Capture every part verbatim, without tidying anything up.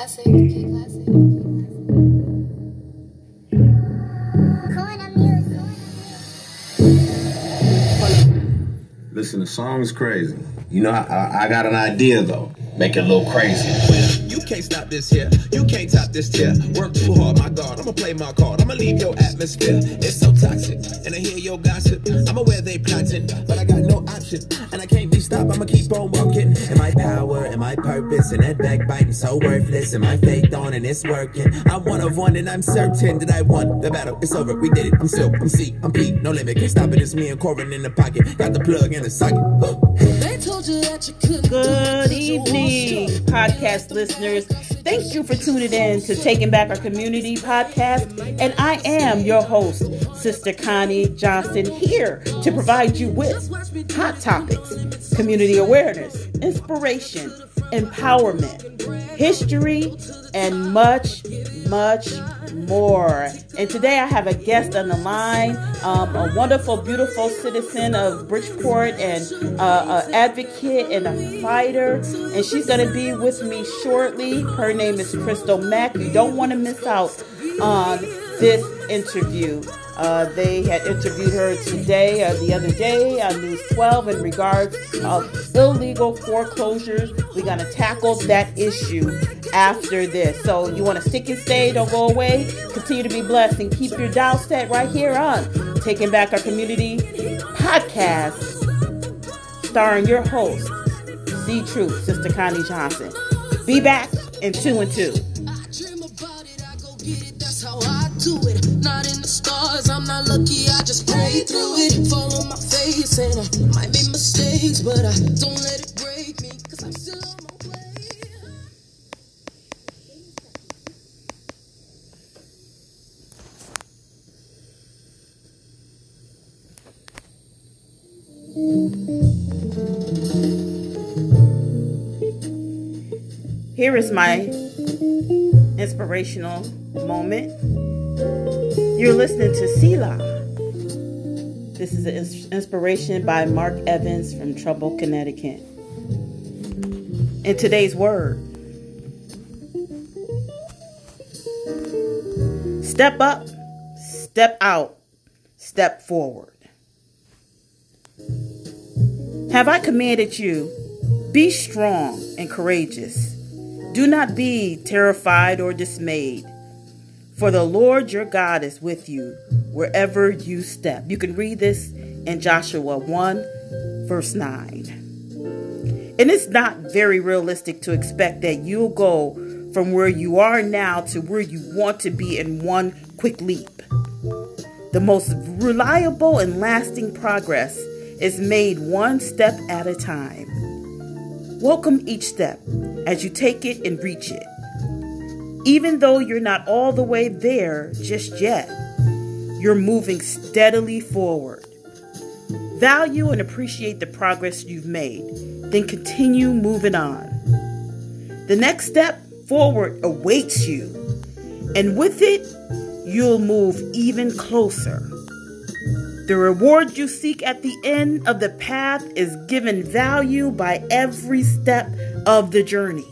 classic. K classic. Listen, the song's crazy. You know, I, I got an idea, though. Make it a little crazy. You can't stop this here. You can't top this tier. Work too hard, my God. I'ma play my card. I'ma leave your atmosphere. It's so toxic. And I hear your gossip. I'm aware they plotting, but I got no option. And I can't be stopped. I'ma keep on walking. And my power and my purpose and that backbiting so worthless. And my faith on and it's working. I'm one of one and I'm certain that I won the battle. It's over. We did it. I'm Silk. I'm C. I'm P. No limit. Can't stop it. It's me and Corbin in the pocket. Got the plug in the socket. They told you that you couldn't. Good evening, podcast listeners. Thank you for tuning in to Taking Back Our Community podcast. And I am your host, Sister Connie Johnson, here to provide you with hot topics, community awareness, inspiration, empowerment, history, and much, much more. And today I have a guest on the line, um, a wonderful, beautiful citizen of Bridgeport and uh, an advocate and a fighter. And she's going to be with me shortly. Her name is Crystal Mack. You don't want to miss out on this interview. Uh, they had interviewed her today, uh, the other day on News twelve in regards of illegal foreclosures. We're going to tackle that issue after this. So you want to stick and stay, don't go away. Continue to be blessed and keep your dial set right here on Taking Back Our Community podcast, starring your host, The Truth, Sister Connie Johnson. Be back in two and two. Do it, not in the stars, I'm not lucky, I just pray through it, fall on my face, and I might make mistakes, but I don't let it break me, cause I'm still on my way. Here is my inspirational moment. You're listening to Selah. This is an inspiration by Mark Evans from Trumbull, Connecticut. And today's word: step up, step out, step forward. Have I commanded you? Be strong and courageous. Do not be terrified or dismayed. For the Lord your God is with you wherever you step. You can read this in Joshua one, verse nine. And it's not very realistic to expect that you'll go from where you are now to where you want to be in one quick leap. The most reliable and lasting progress is made one step at a time. Welcome each step as you take it and reach it. Even though you're not all the way there just yet, you're moving steadily forward. Value and appreciate the progress you've made, then continue moving on. The next step forward awaits you, and with it, you'll move even closer. The reward you seek at the end of the path is given value by every step of the journey.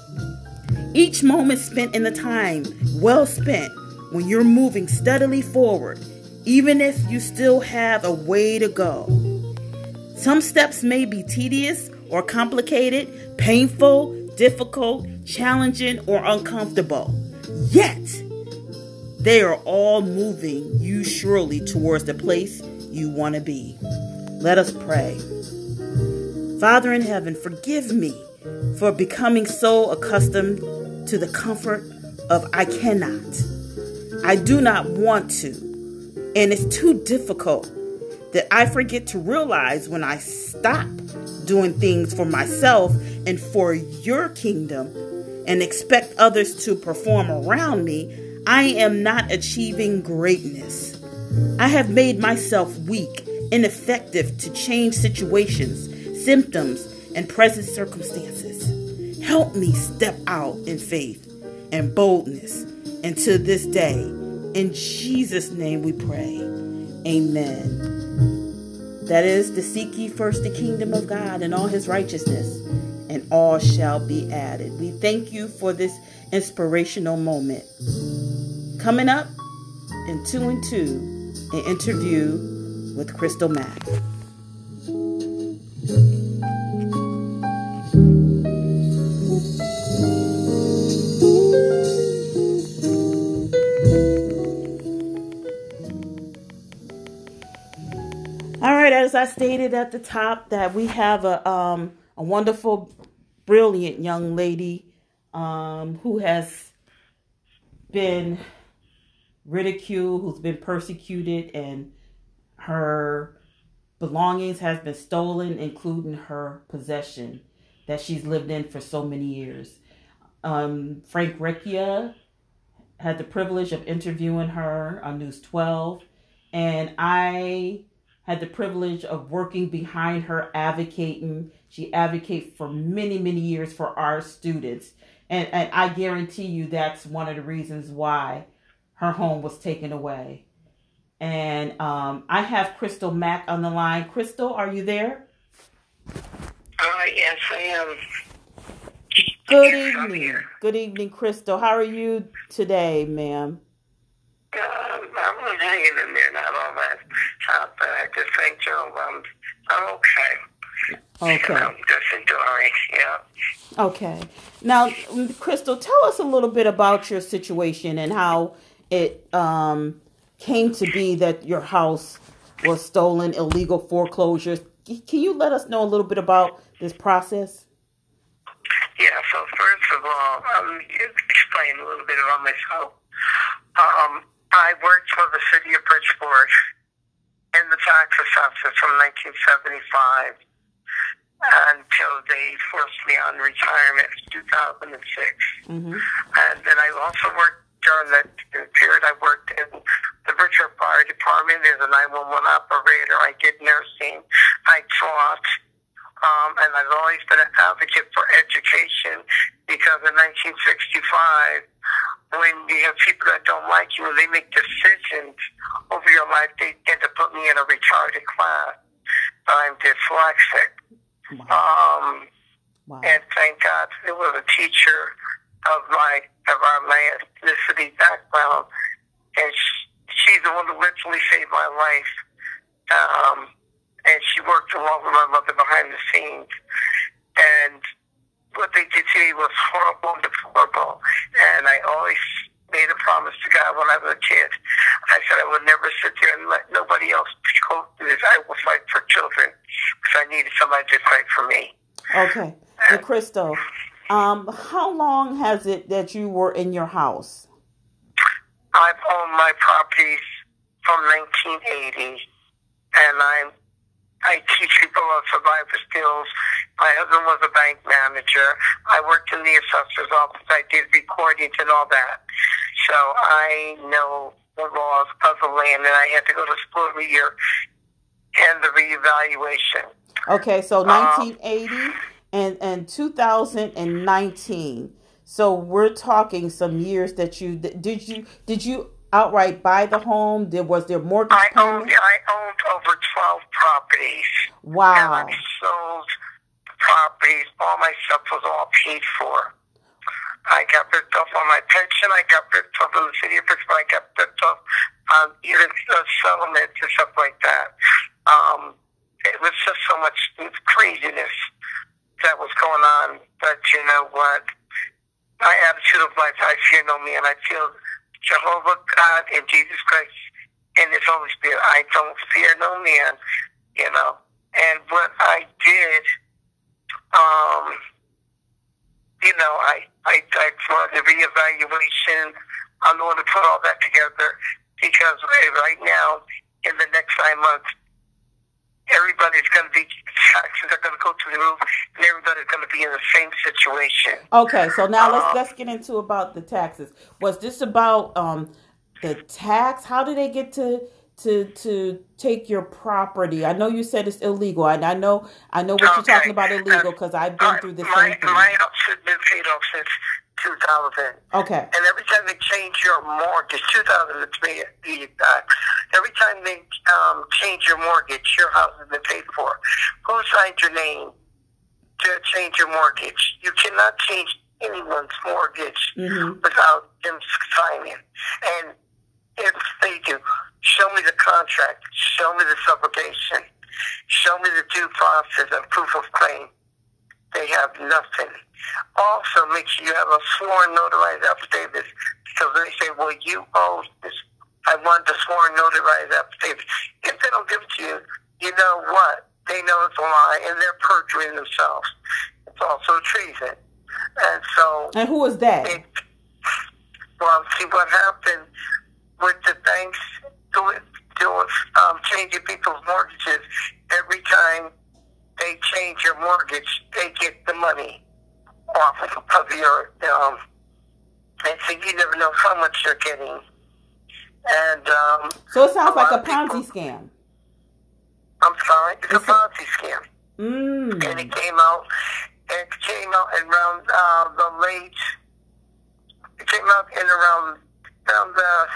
Each moment spent in the time well spent when you're moving steadily forward, even if you still have a way to go. Some steps may be tedious or complicated, painful, difficult, challenging, or uncomfortable. Yet, they are all moving you surely towards the place you want to be. Let us pray. Father in heaven, forgive me for becoming so accustomed to the comfort of I cannot. I do not want to. And it's too difficult that I forget to realize when I stop doing things for myself and for your kingdom and expect others to perform around me, I am not achieving greatness. I have made myself weak, ineffective to change situations, symptoms, and present circumstances. Help me step out in faith and boldness into this day. In Jesus' name we pray. Amen. That is to seek ye first the kingdom of God and all his righteousness, and all shall be added. We thank you for this inspirational moment. Coming up in two and two, an interview with Crystal Mack. All right, as I stated at the top, that we have a um, a wonderful, brilliant young lady um, who has been ridiculed, who's been persecuted, and her belongings has been stolen, including her possession that she's lived in for so many years. Um, Frank Recchia had the privilege of interviewing her on News twelve, and I had the privilege of working behind her, advocating. She advocates for many, many years for our students. And, and I guarantee you that's one of the reasons why her home was taken away. And um, I have Crystal Mack on the line. Crystal, are you there? Uh, yes, I am. Good Yes, I'm evening. here. Good evening, Crystal. How are you today, ma'am? Um, I'm hanging in there, not all that hot, but I just think, Joe, um, I'm okay. Okay. I'm just enduring, yeah. Okay. Now, Crystal, tell us a little bit about your situation and how it um, came to be that your house was stolen, illegal foreclosures. Can you let us know a little bit about this process? Yeah, so first of all, um, explain a little bit about myself. Um, I worked for the city of Bridgeport in the tax assessor from nineteen seventy-five until they forced me on retirement in two thousand six. Mm-hmm. And then I also worked during that period. I worked in the Bridgeport Fire Department as a nine one one operator. I did nursing. I taught. Um, and I've always been an advocate for education because in nineteen sixty-five, when you have people that don't like you, when they make decisions over your life, they tend to put me in a retarded class. I'm dyslexic. Wow. Um, Wow. and thank God there was a teacher of my of our my ethnicity background, and she, she's the one who literally saved my life. Um, and she worked along with my mother behind the scenes. And what they did to me was horrible and deplorable. And I always made a promise to God when I was a kid. I said I would never sit there and let nobody else go through this. I will fight for children because I needed somebody to fight for me. Okay. And Crystal, um, how long has it that you were in your house? I've owned my properties from nineteen eighty, and I'm I teach people about survivor skills. My husband was a bank manager. I worked in the assessor's office. I did recordings and all that. So I know the laws of the land, and I had to go to school every year and the reevaluation. Okay, so nineteen eighty um, and, and two thousand nineteen. So we're talking some years that you, did you, did you outright buy the home? Did, was there mortgage I payment? owned, I owned over twelve properties. Wow. And I sold properties. All my stuff was all paid for. I got ripped off on my pension. I got ripped off in the city of Pittsburgh. I got ripped off on even uh, settlements and stuff like that. Um, it was just so much craziness that was going on. But you know what? My attitude of life, I fear no man. I feel Jehovah God and Jesus Christ and His Holy Spirit. I don't fear no man, you know. And what I did, um, you know, I, I, I for the reevaluation, I'm going to put all that together because right now, in the next nine months, everybody's going to be, taxes are going to go to the roof, and everybody's going to be in the same situation. Okay, so now let's Um, let's get into about the taxes. Was this about um the tax? How did they get to to to take your property? I know you said it's illegal. I, I know I know what you're Okay. talking about illegal because I've been my, through the my, same thing. My house has been paid off since two thousand. Okay. And every time they change your mortgage, two thousand to be be exact, every time they um, change your mortgage, your house has been paid for. Who signed your name to change your mortgage? You cannot change anyone's mortgage Mm-hmm. without them signing. And if they do, show me the contract, show me the subrogation, show me the due process and proof of claim. They have nothing. Also, make sure you have a sworn notarized affidavit, because they say, well, you owe this. I want the sworn notarized affidavit. If they don't give it to you, you know what? They know it's a lie, and they're perjuring themselves. It's also treason. And so... And who is that? It, well, see what happened with the banks doing, doing um, changing people's mortgages. Every time they change your mortgage, they get the money off of your... Um, and so you never know how much you're getting. And um, So it sounds a like lot a of people- Ponzi scam. I'm sorry, it's a It's a- Ponzi scam. Mm. And it came out, it came out in around uh, the late, it came out in around, around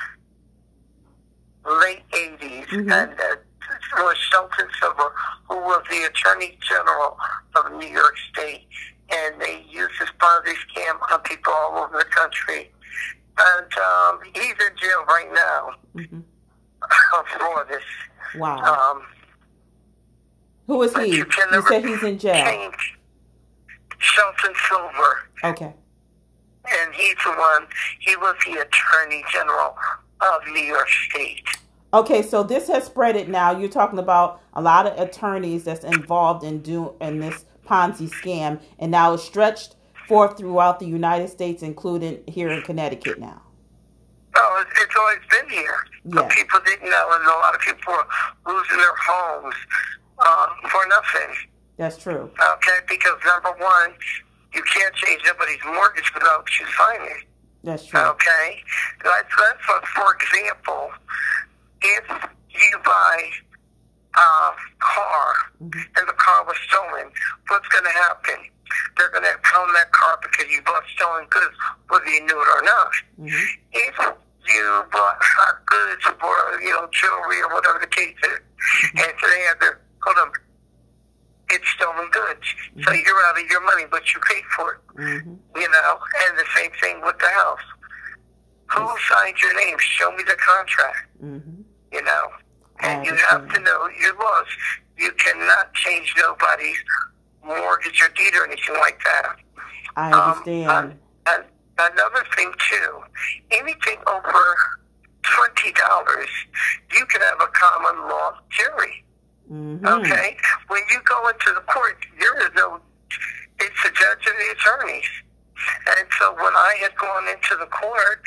the late eighties. Mhm. And uh, it was Shelton Silver, who was the Attorney General of New York State. And they used this Ponzi scam on people all over the country. And um, he's in jail right now Mm-hmm. for this. Wow. Um, Who is but he? you can You never said he's in jail. change Shelton Silver. Okay. And he's the one, he was the Attorney General of New York State. Okay, so this has spread it now. You're talking about a lot of attorneys that's involved in do in this Ponzi scam, and now it's stretched forth throughout the United States, including here in Connecticut now. Oh, it's, it's always been here. But Yeah. people didn't know, and a lot of people are losing their homes uh, for nothing. That's true. Okay, because number one, you can't change nobody's mortgage without you signing. That's true. Okay? That's, that's what, for example, if you buy a car and the car was stolen, what's going to happen? They're going to pound that car because you bought stolen goods, whether you knew it or not. Mm-hmm. If you bought hot goods or, you know, jewelry or whatever the case is, and so they have to hold them, it's stolen goods. Mm-hmm. So you're out of your money, but you paid for it. Mm-hmm. You know, and the same thing with the house. Who signed your name? Show me the contract. Mm-hmm. You know, and I you have understand. to know your laws. You cannot change nobody's mortgage or deed or anything like that. I Um, understand. and another thing too, anything over twenty dollars, you can have a common law jury. Mm-hmm. Okay, when you go into the court, there is no. It's the judge and the attorneys, and so when I had gone into the court,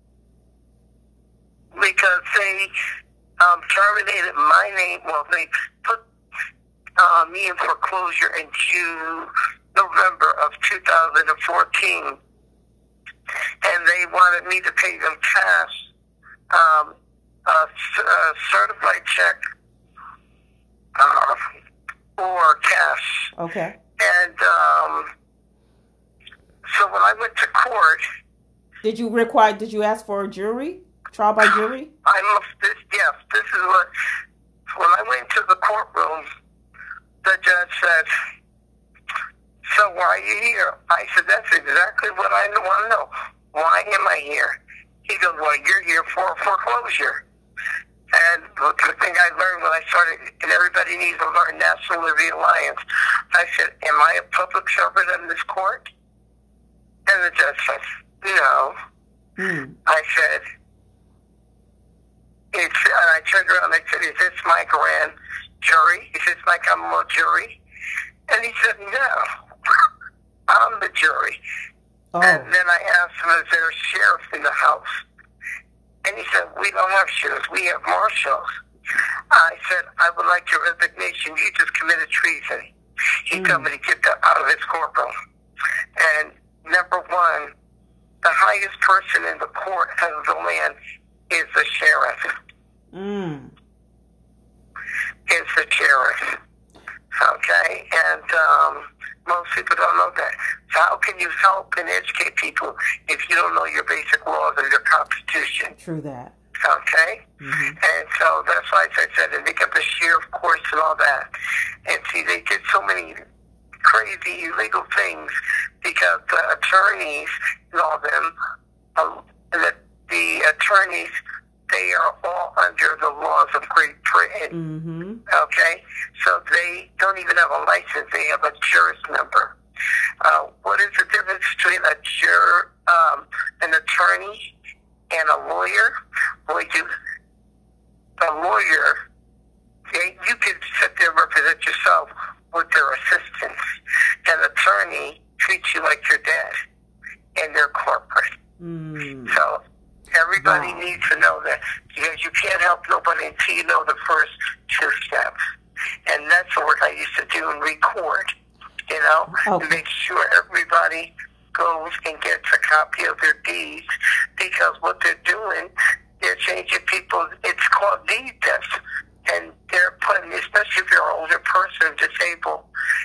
because they um, terminated my name, well, they put uh, me in foreclosure in June, November of two thousand fourteen, and they wanted me to pay them cash, um, a, a certified check, uh, or cash. Okay. And um, so when I went to court, Did you require? Did you ask for a jury? Trial by jury? I must. This, yes, this is what. When I went to the courtroom, the judge said, "So why are you here?" I said, "That's exactly what I want to know. Why am I here?" He goes, "Well, you're here for foreclosure." And the thing I learned when I started, and everybody needs to learn National Liberty Alliance, I said, "Am I a public servant in this court?" And the judge said, "No." Mm. I said, it's, and I turned around and I said, "Is this my grand jury? Is this my common law jury?" And he said, "No, I'm the jury." Oh. And then I asked him, "Is there a sheriff in the house?" And he said, "We don't have sheriffs, we have marshals." I said, "I would like your resignation. You just committed treason." He Mm. told me to get that out of his courtroom. And number one, the highest person in the court of the land is the sheriff. Mm. Is the sheriff. Okay? And um, most people don't know that. So how can you help and educate people if you don't know your basic laws and your Constitution? True that. Okay? Mm-hmm. And so that's why I said, and they got the sheriff course and all that. And see, they did so many crazy illegal things because the attorneys know them. Uh, the, the attorneys, they are all under the laws of Great Britain. Mm-hmm. Okay? So they don't even have a license. They have a juris number. Uh, what is the difference between a jur, um, an attorney and a lawyer? Well, you, a lawyer, they, you can sit there and represent yourself with their assistance. An attorney treats you like your dad, and they're corporate. Mm. So everybody Wow. needs to know that, because you can't help nobody until you know the first two steps. And that's the work I used to do and record, you know, Okay. to make sure everybody goes and gets a copy of their deeds, because what they're doing, they're changing people. It's called deed theft, and they're putting, especially if you're an older person, disabled,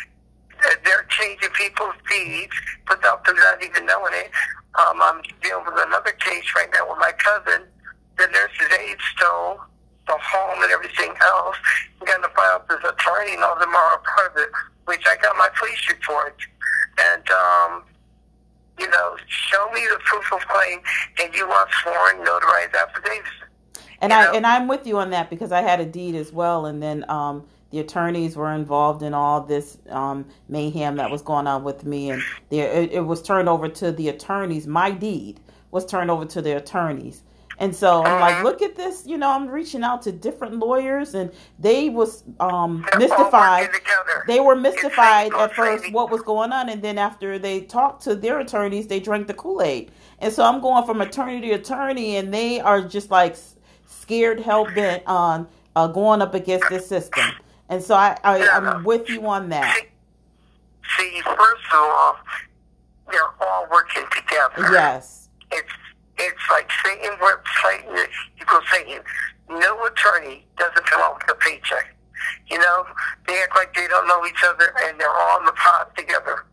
they're changing people's deeds without them not even knowing it. Um, I'm dealing with another case right now with my cousin. The nurse's aide stole the home and everything else. I'm going to file this attorney, and all of them are a part of it, which I got my police report. And, um, you know, show me the proof of claim, and you want sworn notarized affidavits. And You I know? and I'm with you on that, because I had a deed as well, and then um, the attorneys were involved in all this um, mayhem that was going on with me, and the, it, it was turned over to the attorneys. My deed was turned over to the attorneys, and so I'm like, look at this. You know, I'm reaching out to different lawyers, and they was um, They're all mystified. working together. They were It's mystified fake, at first crazy. what was going on, and then after they talked to their attorneys, they drank the Kool-Aid. And so I'm going from attorney to attorney, and they are just like scared, hell bent on uh, going up against this system. And so I, I, Yeah. I'm with you on that. See, see, first of all, they're all working together. Yes. It's it's like Satan works Satan equals Satan. No attorney doesn't come out with a paycheck. You know, they act like they don't know each other, and they're all in the pot together.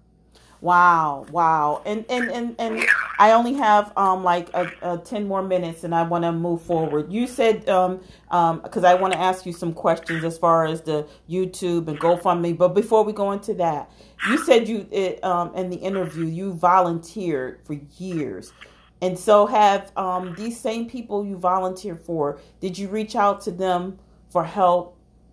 Wow, wow. And and, and, and Yeah. I only have um like a, a ten more minutes, and I want to move forward. You said um um because I want to ask you some questions as far as the YouTube and GoFundMe, but before we go into that, you said you it, um in the interview you volunteered for years. And so have um these same people you volunteered for, did you reach out to them for help?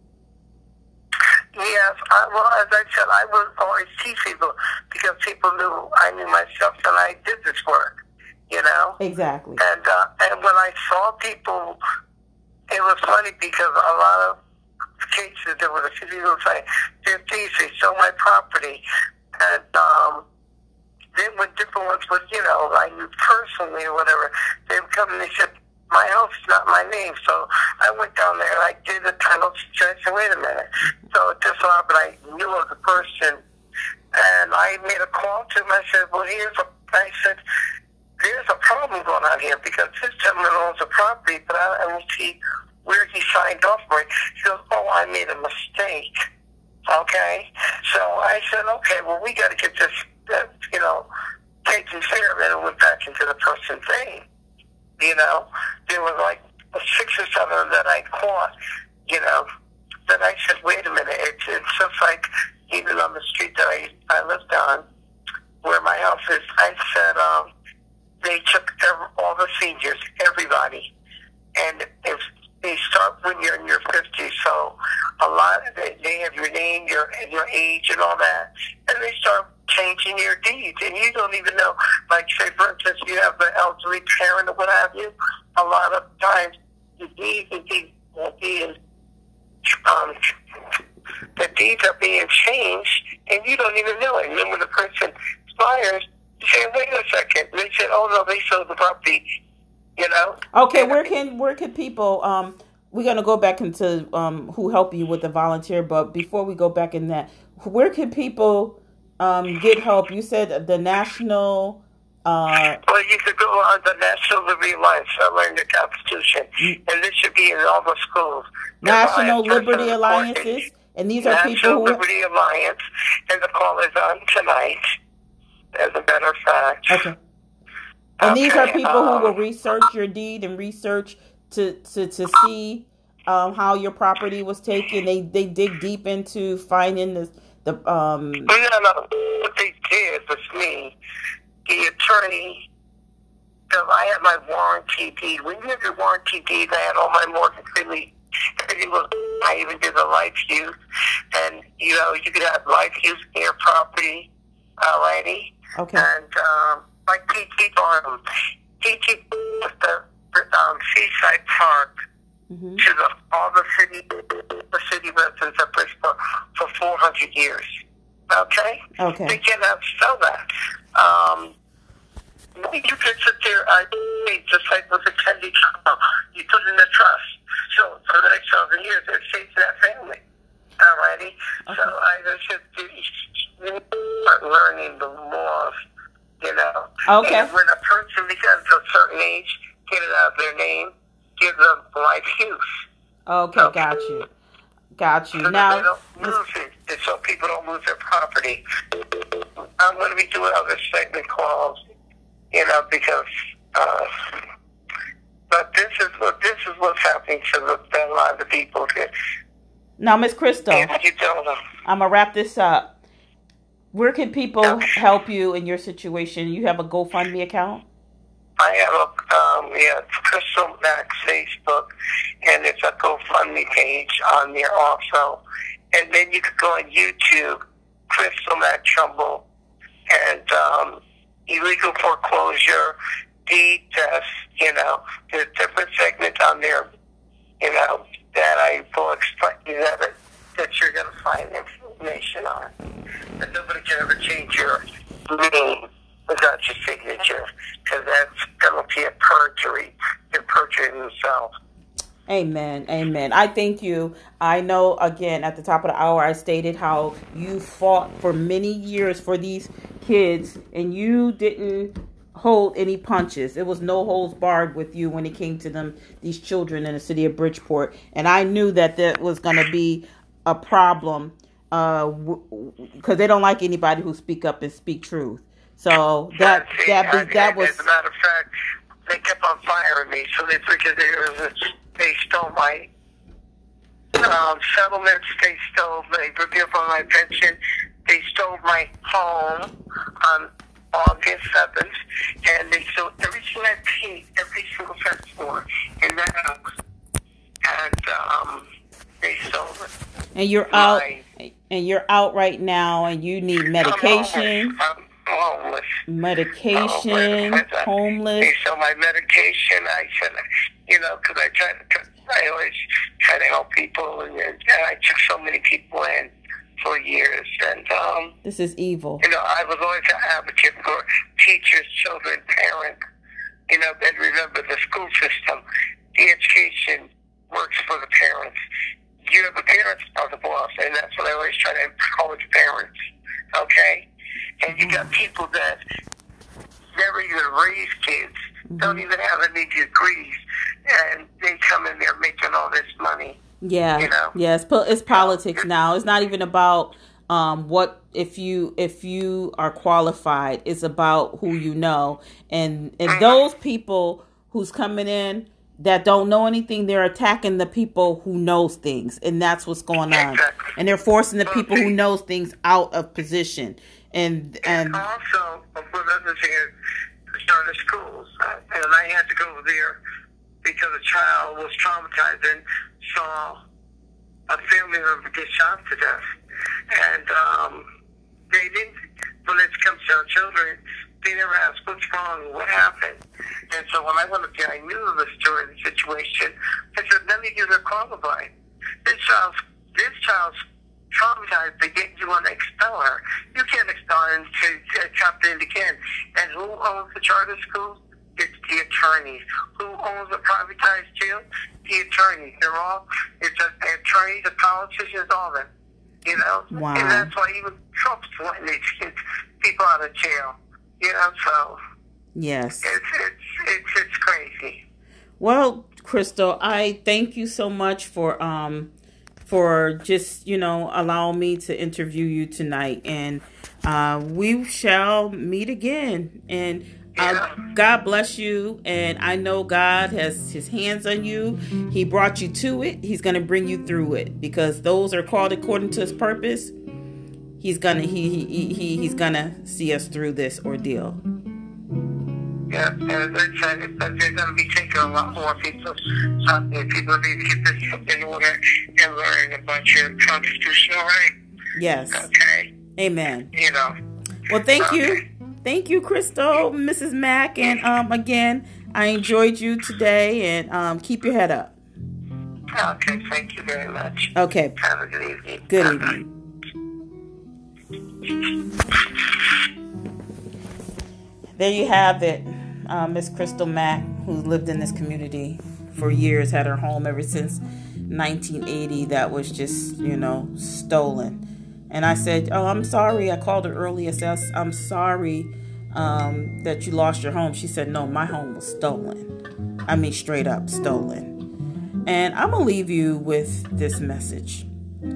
Yes, I, well, as I said, I would always teach people, because people knew I knew myself and I did this work, you know? Exactly. And uh, and when I saw people, it was funny, because a lot of cases, there was a few people saying, they're thieves, they stole my property. And um, then when different ones would, you know, I knew personally or whatever, they would come and they said, my house is not my name. So I went down there and I did the title search. I said, wait a minute. So it just so happened I knew of the person, and I made a call to him. I said, well, here's a, I said, there's a problem going on here, because this gentleman owns a property, but I, I don't see where he signed off for it. He goes, oh, I made a mistake. Okay? So I said, okay, well, we got to get this, uh, you know, taken care of. And it went back into the person's name. You know, there was like six or seven that I caught, you know. Then I said, wait a minute, it's, it's just like even on the street that I, I lived on, where my house is, I said, um, they took every, all the seniors, everybody, and if they start when you're in your fifties, so a lot, they, they have your name, your your age, and all that, and they start changing your deeds, and you don't even know. Like, say, for instance, you have the elderly parent or what have you. A lot of times, the deeds are being, being um, the deeds are being changed, and you don't even know it. And then when the person expires, you say, "Wait a second." And they said, "Oh no, they sold the property." You know. Okay, And where can where can people um we're gonna go back into um who help you with the volunteer, but before we go back in that, where can people um get help? You said the national uh Well, you could go on the National Liberty Alliance to learn the Constitution, and this should be in all the schools. National If I have Liberty person Alliances, reported, and these are National people who Liberty Alliance, and the call is on tonight, as a matter of fact. okay. And these are Okay, people who will um, research your deed and research to to, to see um, how your property was taken. They they dig deep into finding the the um. No, no. What they did was me, the attorney. So I had my warranty deed. When you had your warranty deed, I had all my mortgage release. Everything was. I even did the life use, and you know you could have life use in your property already. Okay. And um, like P T Barnum, P T was the um, Seaside Park mm-hmm. to the all the city, the city residents of Bridgeport for four hundred years. Okay. Okay. They cannot sell that. Um, you can sit there. I just like with a Kennedy Trump, you put it in a trust. So for the next thousand years, it stays to that family. Alrighty. Okay. So I just start learning the laws. You know. Okay. And when a person becomes a certain age, get it out of their name, give them life use. Okay, okay. got you. Got you. So now, they don't lose it, so people don't lose their property. I'm going to be doing other segment calls, you know, because. Uh, but this is what this is what's happening to the, a lot of the people here. Now, Miss Crystal, you don't know. I'm gonna wrap this up. Where can people okay. help you in your situation? You have a GoFundMe account? I have a um, yeah, Crystal Mack Facebook, and there's a GoFundMe page on there also. And then you could go on YouTube, Crystal Mack Trumbull, and um, illegal foreclosure, deed test. You know, there's different segments on there. You know that I will explain that that you're going to find information on. And nobody can ever change your name without your signature, because that's penalty of perjury. You're perjuring yourself. Amen. Amen. I thank you. I know, again, at the top of the hour, I stated how you fought for many years for these kids, and you didn't hold any punches. It was no holds barred with you when it came to them, these children in the city of Bridgeport. And I knew that that was going to be a problem, uh, w- because they don't like anybody who speak up and speak truth. So that See, that I, be, that was. As a matter of fact, they kept on firing me. So they because they was they stole my um, settlements. They stole. They reviewed on my pension. They stole my home on August seventh, and they stole everything I paid, every single cent for in that house, and um, they stole it. And you're out, and you're out right now, and you need medication. I'm homeless. Medication, homeless. homeless. They stole my medication. I said, you know, because I try to, I always try to help people, and, and I took so many people in for years, and um, this is evil. You know, I was always an advocate for teachers, children, parents. You know, and remember the school system, the education works for the parents. You have the parents are the boss, and that's what I always try to empower the parents. Okay, and mm-hmm. you got people that never even raise kids, mm-hmm. don't even have any degrees, and they come in there making all this money. Yeah, you know? yeah, it's, po- it's politics now. It's not even about um, what if you if you are qualified. It's about who you know, and and mm-hmm. those people who's coming in that don't know anything, they're attacking the people who knows things, and that's what's going on. Exactly. And they're forcing the well, people see, who knows things out of position. And and, and also, another thing is starting schools, and I had to go there because a child was traumatized and saw a family member get shot to death. And um, they didn't, when it comes to our children, they never asked what's wrong, what happened. And so when I went up there, I knew the story, the situation. I said, none of you are qualified. This child's, this child's traumatized, but yet you want to expel her. You can't expel her and chop it into can. And who owns the charter schools? It's the attorneys. Who owns the privatized jail? The attorneys. They're all, it's a, the attorneys, the politicians, all of them. You know? Wow. And that's why even Trump's wanting these kids, people out of jail. You know, so. Yes. It's, it's, it's, it's crazy. Well, Crystal, I thank you so much for, um, for just, you know, allowing me to interview you tonight. And uh, we shall meet again. And uh, God bless you. And I know God has his hands on you. He brought you to it. He's going to bring you through it, because those are called according to his purpose. he's gonna he, he he he's gonna see us through this ordeal. Yeah, and as I said, it's that they're going to be taking a lot more people. Um, if people need to get this in order and learn about your constitutional right. Yes. Okay. Amen. You know. Well, thank okay. you. Thank you, Crystal, Missus Mack. And um, again, I enjoyed you today. And um, keep your head up. Okay, thank you very much. Okay. Have a good evening. Good Bye-bye. evening. There you have it. Uh, Miss Crystal Mack, who lived in this community for years, had her home ever since nineteen eighty that was just, you know, stolen. And I said, oh, I'm sorry. I called her earlier. I said, I'm sorry um, that you lost your home. She said, no, my home was stolen. I mean, straight up stolen. And I'm going to leave you with this message.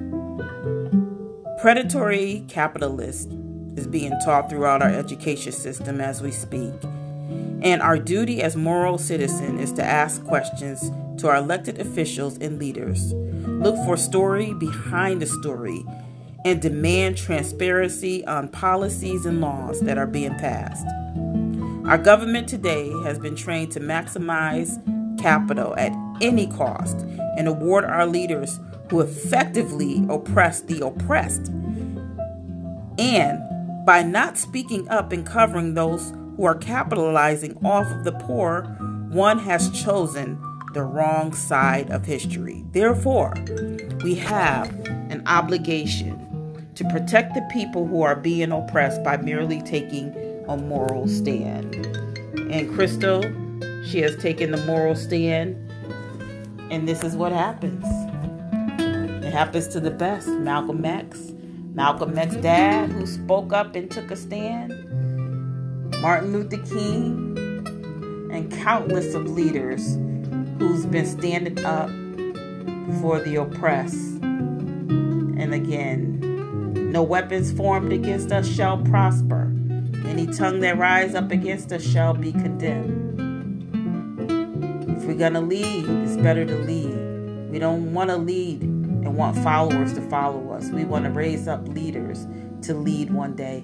Predatory capitalist is being taught throughout our education system as we speak. And our duty as moral citizens is to ask questions to our elected officials and leaders. Look for story behind the story and demand transparency on policies and laws that are being passed. Our government today has been trained to maximize capital at any cost and award our leaders who effectively oppress the oppressed. And by not speaking up and covering those who are capitalizing off of the poor, one has chosen the wrong side of history. Therefore, we have an obligation to protect the people who are being oppressed by merely taking a moral stand. And Crystal, she has taken the moral stand, and this is what happens. It happens to the best. Malcolm X, Malcolm X's dad, who spoke up and took a stand, Martin Luther King, and countless of leaders who's been standing up for the oppressed. And again, no weapons formed against us shall prosper. Any tongue that rise up against us shall be condemned. If we're going to lead, it's better to lead. We don't want to lead and want followers to follow us. We want to raise up leaders to lead one day.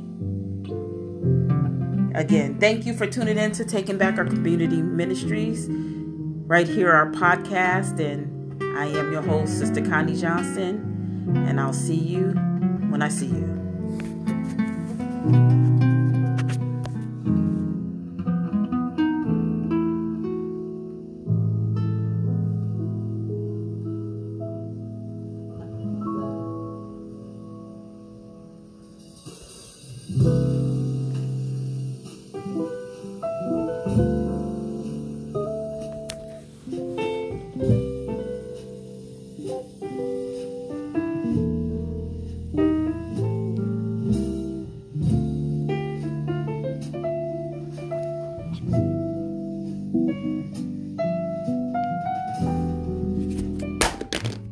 Again, thank you for tuning in to Taking Back Our Community Ministries. Right here, our podcast. And I am your host, Sister Connie Johnson. And I'll see you when I see you.